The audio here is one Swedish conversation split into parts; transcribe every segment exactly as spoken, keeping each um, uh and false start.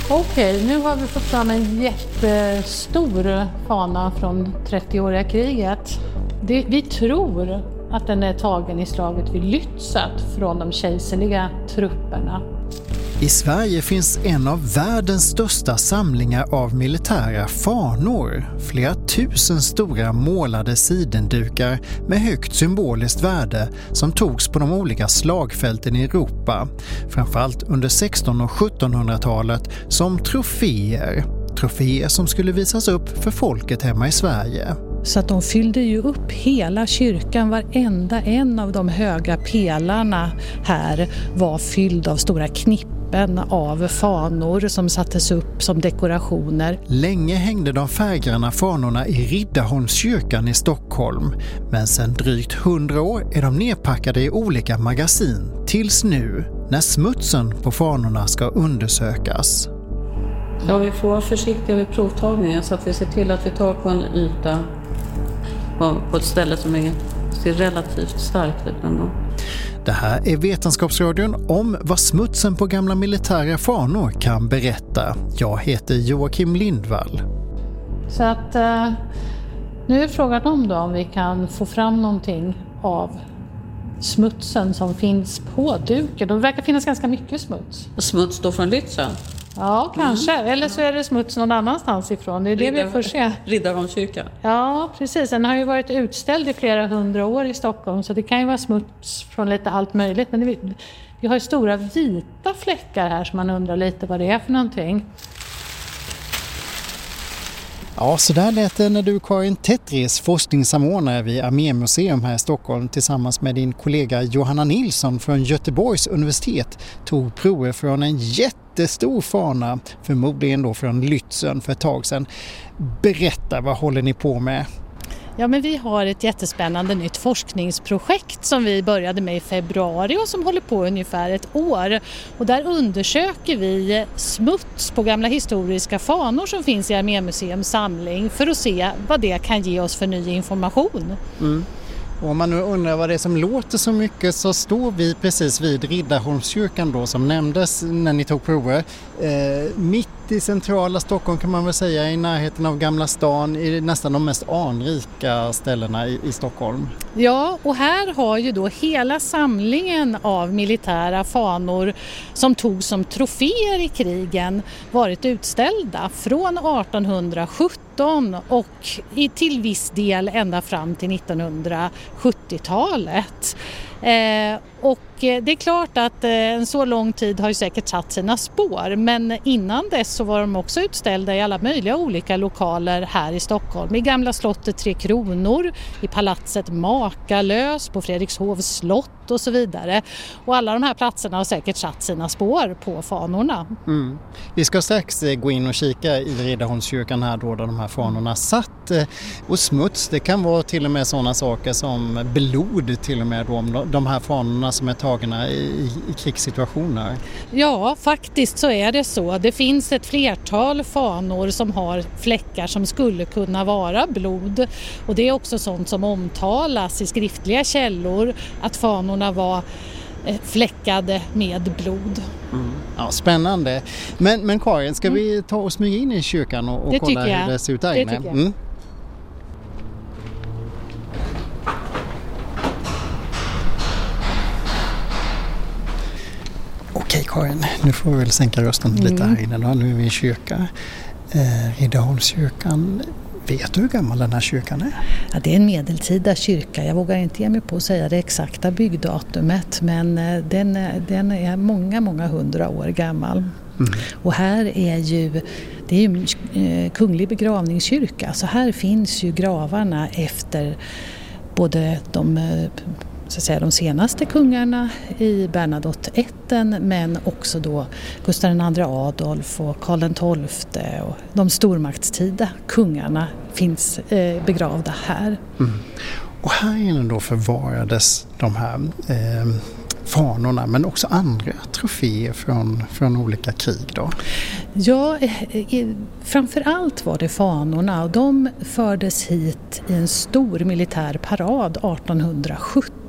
Okej, nu har vi fått fram en jättestor fana från trettioåriga kriget. Det, vi tror att den är tagen i slaget vid Lützen från de kejserliga trupperna. I Sverige finns en av världens största samlingar av militära fanor. Flera tusen stora målade sidendukar med högt symboliskt värde som togs på de olika slagfälten i Europa. Framförallt under sextonhundra- och sjuttonhundratalet som troféer. Troféer som skulle visas upp för folket hemma i Sverige. Så att de fyllde ju upp hela kyrkan, varenda en av de höga pelarna här var fylld av stora knippen av fanor som sattes upp som dekorationer. Länge hängde de färggranna fanorna i Riddarholmskyrkan i Stockholm, men sedan drygt hundra år är de nedpackade i olika magasin tills nu när smutsen på fanorna ska undersökas. Ja, vi får vara försiktiga vid provtagningen så att vi ser till att vi tar på en yta på ett ställe som är, ser relativt starkt ut ändå. Det här är Vetenskapsradion om vad smutsen på gamla militära fanor kan berätta. Jag heter Joakim Lindvall. Så att eh, nu är frågan om då om vi kan få fram någonting av smutsen som finns på duken. Det verkar finnas ganska mycket smuts. Smuts då från Lützen? Ja, kanske. Mm. Eller så är det smuts någon annanstans ifrån. Det är det Riddar, vi får se. Riddarholmskyrkan. Ja, precis. Den har ju varit utställd i flera hundra år i Stockholm. Så det kan ju vara smuts från lite allt möjligt. Men det, vi har ju stora vita fläckar här som man undrar lite vad det är för någonting. Ja, så där lät det när du, Karin Tetris, forskningssamordnare vid Armémuseum här i Stockholm tillsammans med din kollega Johanna Nilsson från Göteborgs universitet tog prover från en jättestor fana, förmodligen då från Lützen för ett tag sedan. Berätta, vad håller ni på med? Ja, men vi har ett jättespännande nytt forskningsprojekt som vi började med i februari och som håller på ungefär ett år. Och där undersöker vi smuts på gamla historiska fanor som finns i Armémuseums samling för att se vad det kan ge oss för ny information. Mm. Och om man nu undrar vad det är som låter så mycket så står vi precis vid Riddarholmskyrkan då som nämndes när ni tog prover. Eh, mitt i centrala Stockholm kan man väl säga, i närheten av Gamla stan, i nästan de mest anrika ställena i, i Stockholm. Ja, och här har ju då hela samlingen av militära fanor som tog som troféer i krigen varit utställda från artonhundrasjutton och i till viss del ända fram till nittonhundrasjuttiotalet. Eh, och det är klart att eh, en så lång tid har ju säkert satt sina spår, men innan dess så var de också utställda i alla möjliga olika lokaler här i Stockholm. I Gamla slottet Tre Kronor, i palatset Makalös, på Fredrikshovs slott och så vidare. Och alla de här platserna har säkert satt sina spår på fanorna. Mm. Vi ska strax gå in och kika i Riddarholmskyrkan här då, där de här fanorna satt. Och smuts, det kan vara till och med sådana saker som blod till och med då, om de här fanorna som är tagna i, i krigssituationer. Ja, faktiskt så är det så. Det finns ett flertal fanor som har fläckar som skulle kunna vara blod. Och det är också sånt som omtalas i skriftliga källor, att fanorna var fläckade med blod. Mm. Ja, spännande. Men, men Karin, ska mm. vi ta och smyga in i kyrkan och, och kolla hur det ser ut där inne? Mm. Okej Karin, nu får vi väl sänka rösten mm. lite här inne då. Nu är vi i kyrka. Eh, Riddarholmskyrkan. Vet du hur gammal den här kyrkan är? Ja, det är en medeltida kyrka. Jag vågar inte ge mig på att säga det exakta byggdatumet, men den, den är många, många hundra år gammal. Mm. Och här är ju, det är ju eh, kunglig begravningskyrka, så här finns ju gravarna efter både de, så att säga, de senaste kungarna i Bernadotte-ätten, men också då Gustav den andre Adolf och Karl den tolfte och de stormaktstida kungarna finns eh, begravda här. Mm. Och här inne då förvarades de här eh, fanorna, men också andra troféer från, från olika krig då? Ja, eh, framförallt var det fanorna, och de fördes hit i en stor militär parad artonhundrasjutton.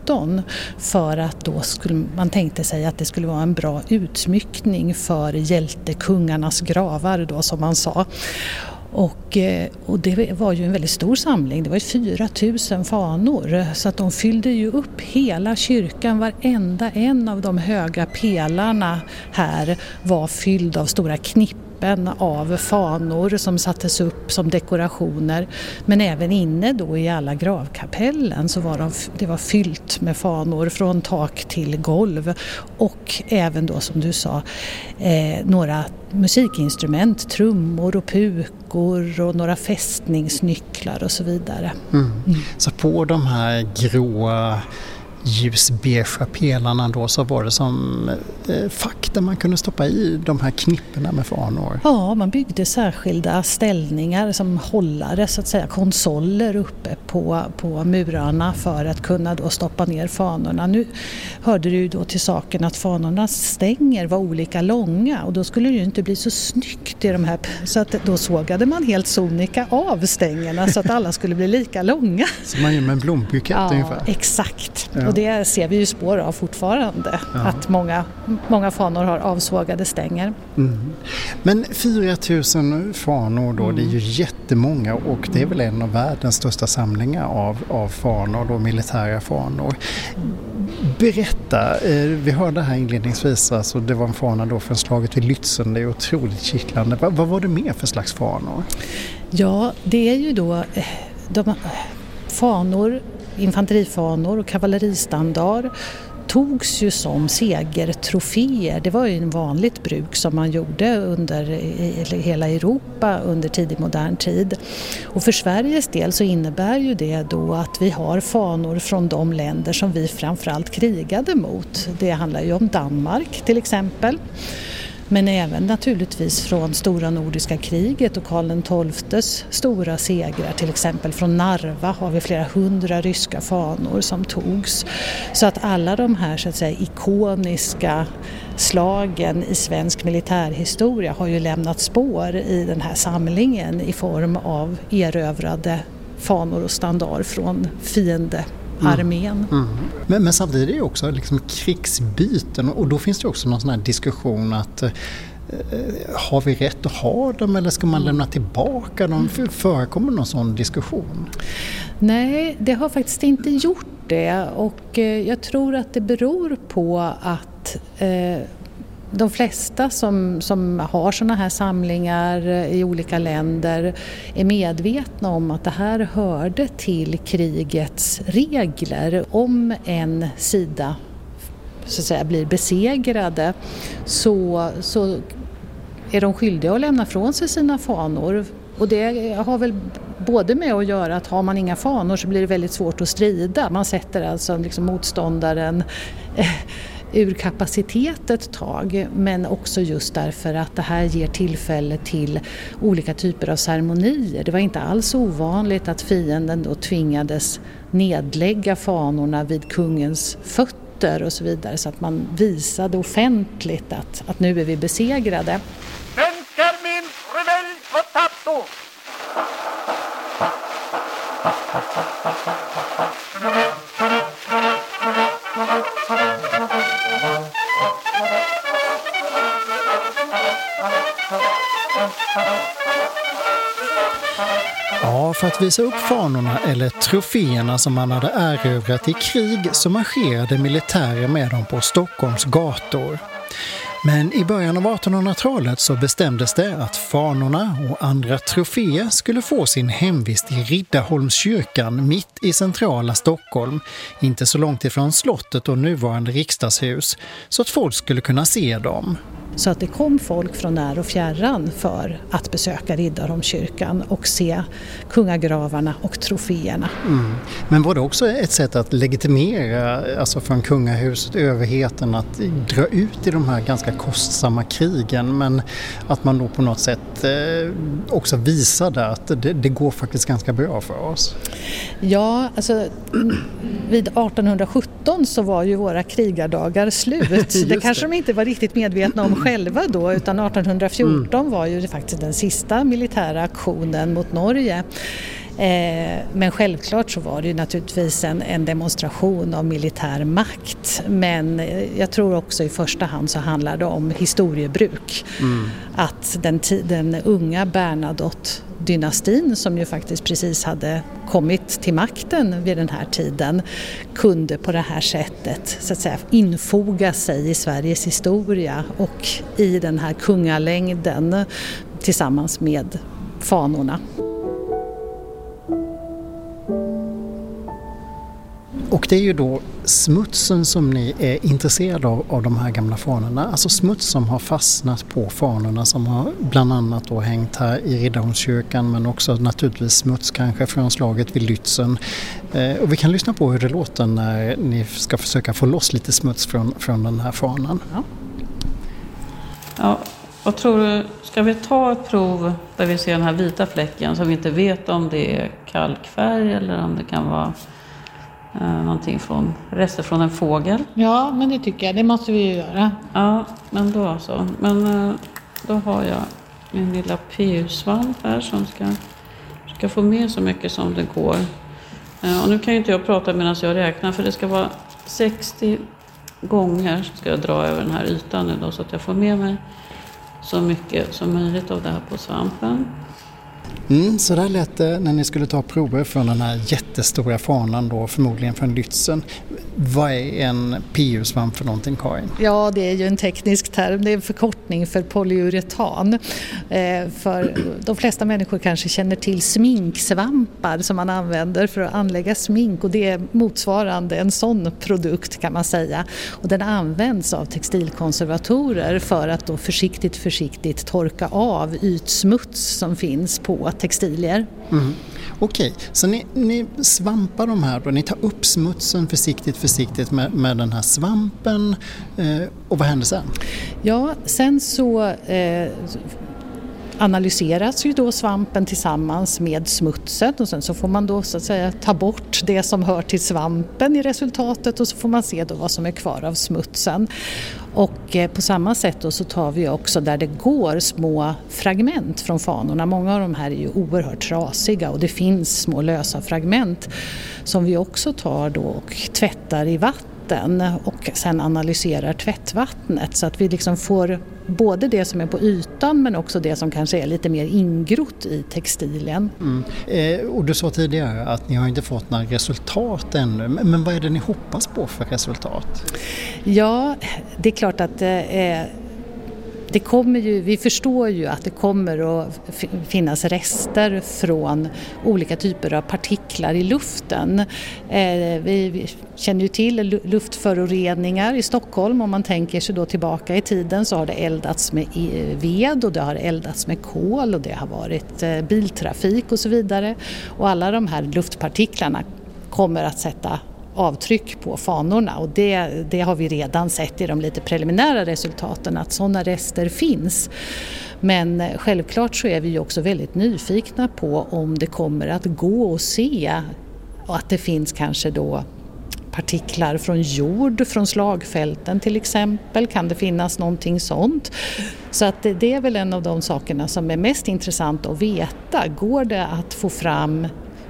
sjutton för att då skulle man tänkte sig att det skulle vara en bra utsmyckning för hjältekungarnas gravar då, som man sa. Och, och det var ju en väldigt stor samling, det var ju fyra tusen fanor, så att de fyllde ju upp hela kyrkan. Varenda en av de höga pelarna här var fylld av stora knippen av fanor som sattes upp som dekorationer. Men även inne då i alla gravkapellen så var de, det var fyllt med fanor från tak till golv. Och även då, som du sa, eh, några musikinstrument, trummor och pukor och några fästningsnycklar och så vidare. Mm. Mm. Så på de här gråa ljusbeigea pelarna då så var det som eh, fack där man kunde stoppa i de här knipporna med fanor. Ja, man byggde särskilda ställningar som hållare, så att säga, konsoler uppe på, på murarna för att kunna då stoppa ner fanorna. Nu hörde du ju då till saken att fanornas stänger var olika långa och då skulle det ju inte bli så snyggt i de här, så att då sågade man helt sonika av stängerna så att alla skulle bli lika långa. Så man gör med en blombukett ja, ungefär. Exakt. Ja. Och det ser vi ju spår av fortfarande, ja. Att många, många fanor har avsågade stänger. Mm. Men fyra tusen fanor då, mm. det är ju jättemånga och det är väl en av världens största samlingar av, av fanor, då, militära fanor. Berätta, eh, vi hörde här inledningsvis, alltså det var en fana då från slaget vid Lützen, det är otroligt kittlande. Va, vad var det mer för slags fanor? Ja, det är ju då de fanor, infanterifanor och kavalleristandar togs ju som segertroféer. Det var ju en vanligt bruk som man gjorde under i hela Europa under tidig modern tid. Och för Sveriges del så innebär ju det då att vi har fanor från de länder som vi framförallt krigade mot. Det handlar ju om Danmark till exempel. Men även naturligtvis från stora nordiska kriget och Karl den tolftes stora segrar. Till exempel från Narva har vi flera hundra ryska fanor som togs. Så att alla de här, så att säga, ikoniska slagen i svensk militärhistoria har ju lämnat spår i den här samlingen i form av erövrade fanor och standard från fiende. Armén. Mm. Mm. Men, men samtidigt är det också liksom krigsbyten och då finns det också någon sån här diskussion att eh, har vi rätt att ha dem eller ska man lämna tillbaka dem? För, förekommer någon sån diskussion? Nej, det har faktiskt inte gjort det och eh, jag tror att det beror på att eh, de flesta som, som har såna här samlingar i olika länder är medvetna om att det här hörde till krigets regler. Om en sida, så att säga, blir besegrade så, så är de skyldiga att lämna från sig sina fanor. Och det har väl både med att göra att har man inga fanor så blir det väldigt svårt att strida. Man sätter alltså liksom motståndaren ur kapacitet ett tag, men också just därför att det här ger tillfälle till olika typer av ceremonier. Det var inte alls ovanligt att fienden då tvingades nedlägga fanorna vid kungens fötter och så vidare, så att man visade offentligt att, att nu är vi besegrade. Svenska arméns revelj potato! Ja, för att visa upp fanorna eller troféerna som man hade erövrat i krig så marscherade militärer med dem på Stockholms gator. Men i början av artonhundratalet så bestämdes det att fanorna och andra troféer skulle få sin hemvist i Riddarholmskyrkan mitt i centrala Stockholm, inte så långt ifrån slottet och nuvarande riksdagshus, så att folk skulle kunna se dem. Så att det kom folk från när och fjärran för att besöka Riddarholmskyrkan och se kungagravarna och troféerna. Mm. Men var det också ett sätt att legitimera, alltså från kungahuset, överheten, att dra ut i de här ganska kostsamma krigen, men att man då på något sätt eh, också visade att det, det går faktiskt ganska bra för oss? Ja, alltså vid artonhundrasjutton så var ju våra krigardagar slut. Det kanske de inte var riktigt medvetna om själva då, utan artonhundrafjorton mm. var ju faktiskt den sista militära aktionen mot Norge. Eh, men självklart så var det ju naturligtvis en, en demonstration av militär makt. Men jag tror också i första hand så handlar det om historiebruk. Mm. Att den, den unga Bernadotte-dynastin som ju faktiskt precis hade kommit till makten vid den här tiden kunde på det här sättet så att säga infoga sig i Sveriges historia och i den här kungalängden tillsammans med fanorna. Och det är ju då smutsen som ni är intresserade av, av de här gamla fanorna. Alltså smuts som har fastnat på fanorna som har bland annat då hängt här i Riddarholmskyrkan, men också naturligtvis smuts kanske från slaget vid Lützen. Eh, och vi kan lyssna på hur det låter när ni ska försöka få loss lite smuts från, från den här fanan. Ja. Ja, vad tror du? Ska vi ta ett prov där vi ser den här vita fläcken som vi inte vet om det är kalkfärg eller om det kan vara Eh, någonting från rester från en fågel. Ja, men det tycker jag. Det måste vi ju göra. Ja, men då så. Men eh, då har jag min lilla P U-svamp här som ska, ska få med så mycket som det går. Eh, och nu kan ju inte jag prata medan jag räknar, för det ska vara sextio gånger ska jag dra över den här ytan nu då, så att jag får med mig så mycket som möjligt av det här på svampen. Mm, så där lät det när ni skulle ta prover från den här jättestora fanan då, förmodligen från Lützen. Vad är en P U-svamp för någonting, Karin? Ja, det är ju en teknisk term. Det är en förkortning för polyuretan. Eh, för de flesta människor kanske känner till sminksvampar som man använder för att anlägga smink, och det är motsvarande en sån produkt kan man säga. Och den används av textilkonservatorer för att då försiktigt försiktigt torka av ytsmuts som finns på textilier. Mm. Okej, så ni, ni svampar de här då, ni tar upp smutsen försiktigt försiktigt med, med den här svampen, eh, och vad händer sen? Ja, sen så eh, analyseras ju då svampen tillsammans med smutsen, och sen så får man då så att säga ta bort det som hör till svampen i resultatet, och så får man se då vad som är kvar av smutsen. Och eh, på samma sätt då så tar vi också där det går små fragment från fanorna. Många av de här är ju oerhört trasiga, och det finns små lösa fragment som vi också tar då och tvättar i vatten och sen analyserar tvättvattnet, så att vi liksom får både det som är på ytan men också det som kanske är lite mer ingrott i textilen. Mm. Eh, och du sa tidigare att ni har inte fått några resultat ännu, men vad är det ni hoppas på för resultat? Ja, det är klart att eh, det kommer ju, vi förstår ju att det kommer att finnas rester från olika typer av partiklar i luften. Eh, vi, vi känner ju till luftföroreningar i Stockholm. Om man tänker sig då tillbaka i tiden så har det eldats med ved och det har eldats med kol och det har varit eh, biltrafik och så vidare. Och alla de här luftpartiklarna kommer att sätta avtryck på fanorna, och det, det har vi redan sett i de lite preliminära resultaten att sådana rester finns. Men självklart så är vi ju också väldigt nyfikna på om det kommer att gå att se att det finns kanske då partiklar från jord, från slagfälten till exempel. Kan det finnas någonting sånt? Så att det, det är väl en av de sakerna som är mest intressant att veta. Går det att få fram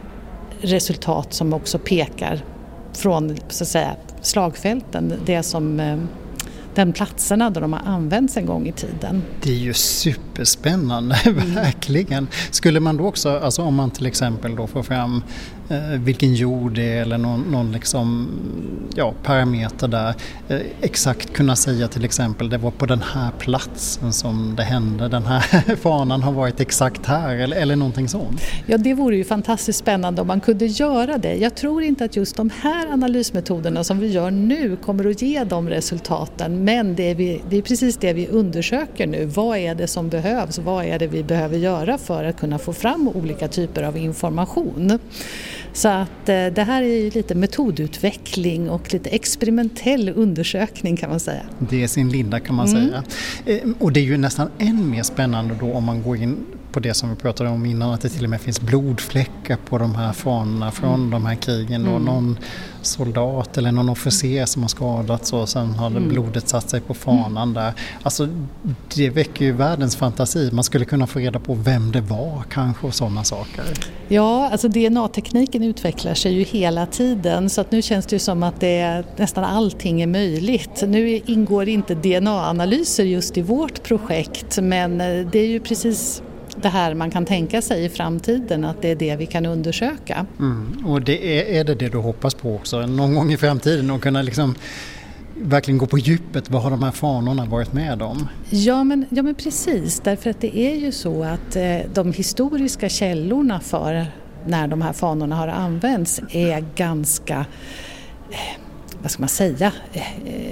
resultat som också pekar från så att säga slagfälten, det som den platserna där de har använts en gång i tiden. Det är ju superspännande, mm. verkligen. Skulle man då också, alltså om man till exempel då får fram eh, vilken jord det är eller någon, någon liksom, ja, parameter där, eh, exakt kunna säga till exempel det var på den här platsen som det hände, den här fanan har varit exakt här eller, eller någonting sånt. Ja, det vore ju fantastiskt spännande om man kunde göra det. Jag tror inte att just de här analysmetoderna som vi gör nu kommer att ge de resultaten. Men det är, vi, det är precis det vi undersöker nu. Vad är det som behövs? Vad är det vi behöver göra för att kunna få fram olika typer av information? Så att eh, det här är lite metodutveckling och lite experimentell undersökning kan man säga. Det är sin linda kan man mm. säga. Eh, och det är ju nästan än mer spännande då om man går in på det som vi pratade om innan, att det till och med finns blodfläckar på de här fanorna från mm. de här krigen. Mm. Och någon soldat eller någon officer som har skadats och sen har mm. blodet satt sig på fanan mm. där. Alltså det väcker ju världens fantasi. Man skulle kunna få reda på vem det var kanske och sådana saker. Ja, alltså D N A-tekniken utvecklar sig ju hela tiden, så att nu känns det ju som att det är, nästan allting är möjligt. Nu ingår inte D N A-analyser just i vårt projekt, men det är ju precis det här man kan tänka sig i framtiden, att det är det vi kan undersöka. Mm. Och det är, är det det du hoppas på också någon gång i framtiden, och kunna liksom verkligen gå på djupet? Vad har de här fanorna varit med om? Ja men, ja men precis, därför att det är ju så att eh, de historiska källorna för när de här fanorna har använts är ganska, eh, vad ska man säga, eh,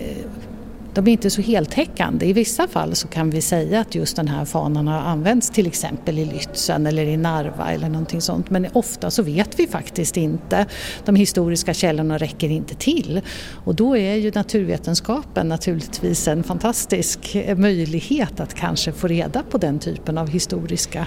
de är inte så heltäckande. I vissa fall så kan vi säga att just den här fanan har använts till exempel i Lützen eller i Narva eller någonting sånt. Men ofta så vet vi faktiskt inte. De historiska källorna räcker inte till. Och då är ju naturvetenskapen naturligtvis en fantastisk möjlighet att kanske få reda på den typen av historiska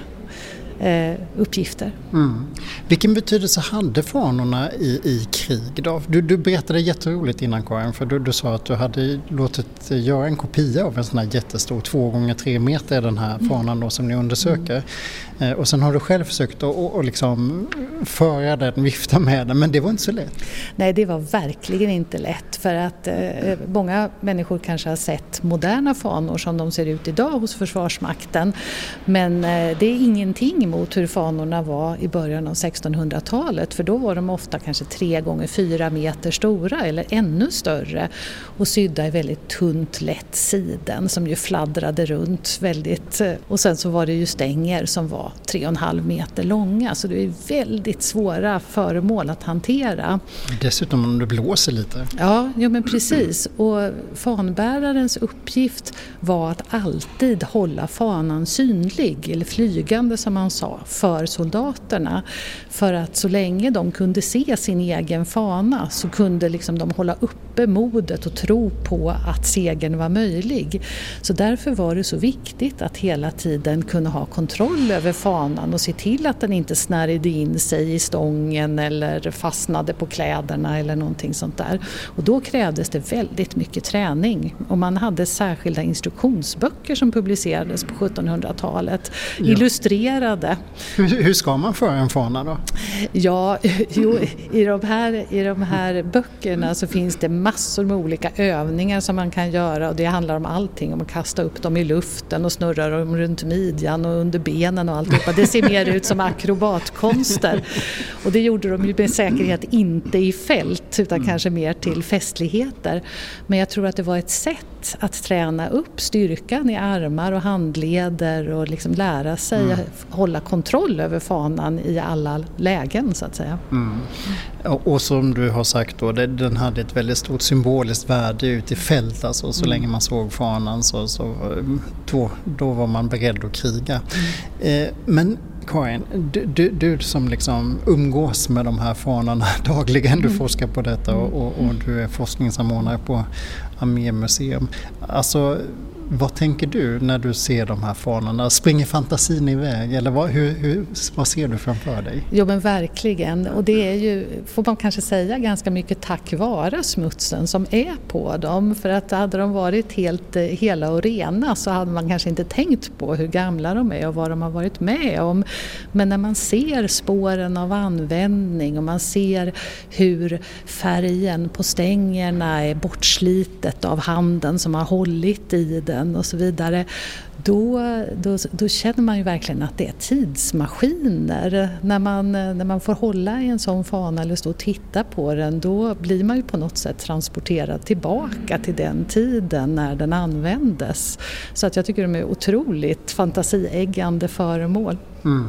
Eh, uppgifter. Mm. Vilken betydelse hade fanorna i, i krig då? Du, du berättade jätteroligt innan, Karin, för du, du sa att du hade låtit göra en kopia av en sån här jättestor, två gånger tre meter, den här fanan då, som ni undersöker. Mm. Eh, och sen har du själv försökt att och, och liksom föra den, vifta med den, men det var inte så lätt. Nej, det var verkligen inte lätt, för att eh, många människor kanske har sett moderna fanor som de ser ut idag hos Försvarsmakten, men eh, det är ingenting mot hur fanorna var i början av sextonhundratalet, för då var de ofta kanske tre gånger fyra meter stora eller ännu större och sydda i väldigt tunt lätt siden som ju fladdrade runt väldigt, och sen så var det ju stänger som var tre och en halv meter långa, så det är väldigt svåra föremål att hantera. Dessutom om det blåser lite. Ja, ja men precis, och fanbärarens uppgift var att alltid hålla fanan synlig eller flygande som man sa för soldaterna, för att så länge de kunde se sin egen fana så kunde liksom de hålla uppe modet och tro på att segern var möjlig. Så därför var det så viktigt att hela tiden kunna ha kontroll över fanan och se till att den inte snärjde in sig i stången eller fastnade på kläderna eller någonting sånt där. Och då krävdes det väldigt mycket träning, och man hade särskilda instruktionsböcker som publicerades på sjuttonhundratalet, ja. Illustrerade. Hur, hur ska man föra en fana då? Ja, jo, i, de här, i de här böckerna så finns det massor med olika övningar som man kan göra, och det handlar om allting, om att kasta upp dem i luften och snurra dem runt midjan och under benen och allt. Det ser mer ut som akrobatkonster, och det gjorde de ju med säkerhet inte i fält utan mm. kanske mer till festligheter. Men jag tror att det var ett sätt att träna upp styrkan i armar och handleder och liksom lära sig mm. hålla kontroll över fanan i alla lägen så att säga. Mm. Och, och som du har sagt då, det, den hade ett väldigt stort symboliskt värde ute i fält, alltså så mm. länge man såg fanan så, så då, då var man beredd att kriga. Mm. Eh, men Karin, du, du, du som liksom umgås med de här fanorna dagligen, du mm. forskar på detta och, och, och du är forskningssamordnare på Armémuseum. Alltså, vad tänker du när du ser de här fanorna? Springer fantasin iväg? Eller vad, hur, hur, vad ser du framför dig? Jo men verkligen. Och det är ju, får man kanske säga, ganska mycket tack vare smutsen som är på dem. För att hade de varit helt hela och rena så hade man kanske inte tänkt på hur gamla de är och vad de har varit med om. Men när man ser spåren av användning och man ser hur färgen på stängerna är bortslitet av handen som har hållit i den och så vidare, då, då, då känner man ju verkligen att det är tidsmaskiner. När man, när man får hålla i en sån fana eller stå och titta på den, då blir man ju på något sätt transporterad tillbaka till den tiden när den användes. Så att jag tycker de är otroligt fantasieggande föremål. Mm.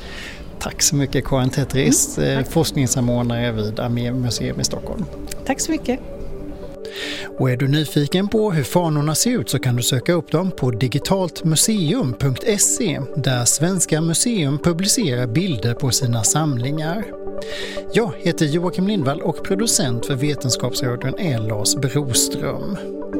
Tack så mycket Karin Tetris, mm, forskningssamordnare vid Armémuseum i Stockholm. Tack så mycket. Och är du nyfiken på hur fanorna ser ut så kan du söka upp dem på digitaltmuseum punkt se där Svenska museum publicerar bilder på sina samlingar. Jag heter Joakim Lindvall och producent för Vetenskapsradion är Lars Broström.